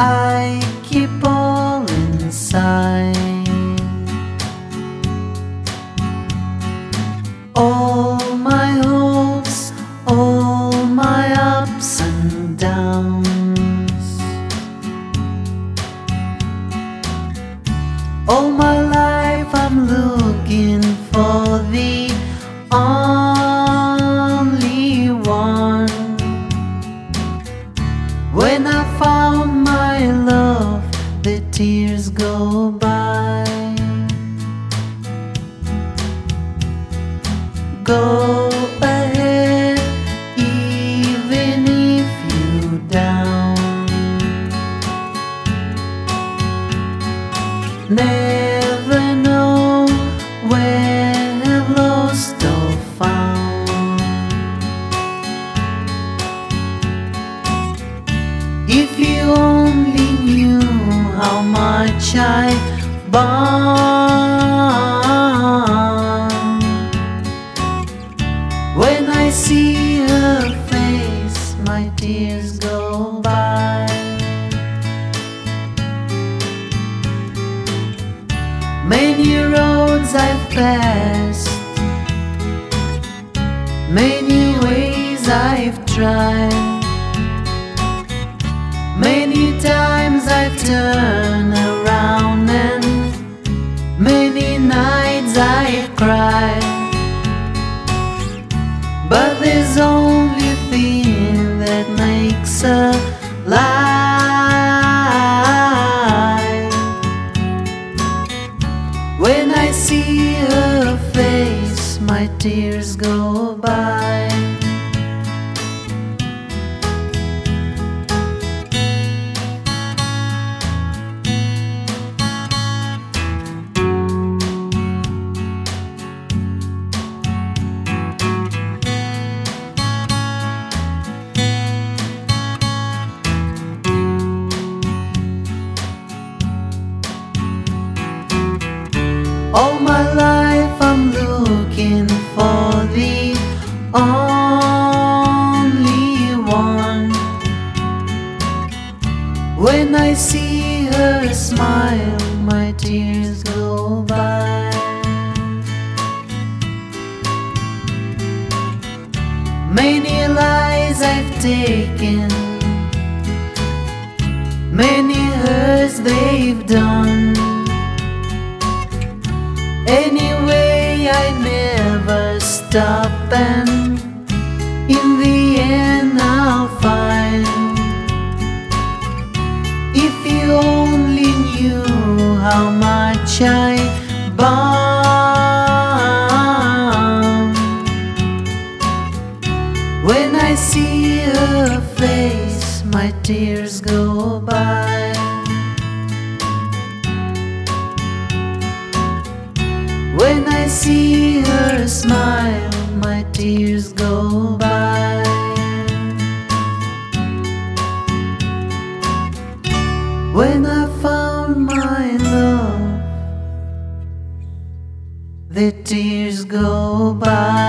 I keep all inside. All my hopes, all my ups and downs, all my life I'm looking for the only one. When I found my love, the tears go by. Go ahead, even if you're down. Never know where I've lost or found. If you only knew how much I bond. When I see her face, my tears go by. Many roads I've passed, many ways I've tried, many times I've turned around, and many nights I've cried. But there's only thing that makes a lie. When I see her face, my tears go by. All my life I'm looking for the only one. When I see her smile, my tears go by. Many lies I've taken, many hurts they've done. Anyway, I never stop, and in the end I'll find. If you only knew how much I bond. When I see her face, my tears go by. When I see her smile, my tears go by. When I found my love, the tears go by.